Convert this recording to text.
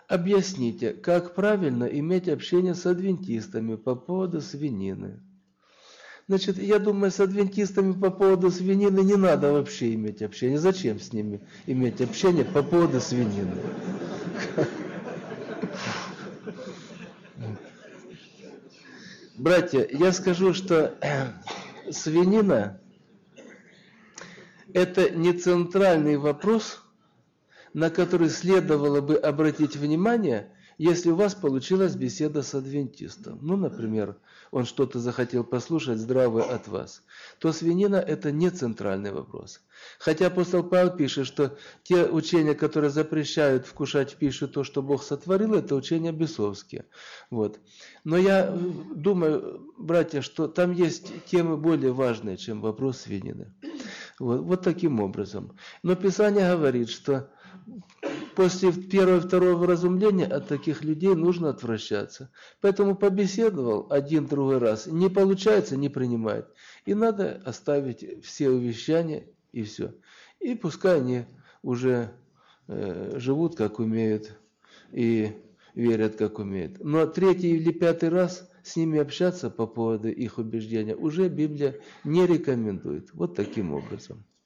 Объясните, как правильно иметь общение с адвентистами по поводу свинины? Значит, я думаю, с адвентистами по поводу свинины не надо вообще иметь общение. Зачем с ними иметь общение по поводу свинины? Братья, я скажу, что свинина – это не центральный вопрос, на который следовало бы обратить внимание, если у вас получилась беседа с адвентистом. Ну, например, он что-то захотел послушать здравое от вас. То свинина – это не центральный вопрос. Хотя апостол Павел пишет, что те учения, которые запрещают вкушать в пищу то, что Бог сотворил, это учения бесовские. Вот. Но я думаю, братья, что там есть темы более важные, чем вопрос свинины. Вот таким образом. Но Писание говорит, что после первого и второго вразумления от таких людей нужно отвращаться. Поэтому побеседовал один-другой раз, не получается, не принимает. И надо оставить все увещания и все. И пускай они уже живут, как умеют, и верят, как умеют. Но третий или пятый раз с ними общаться по поводу их убеждения уже Библия не рекомендует. Вот таким образом.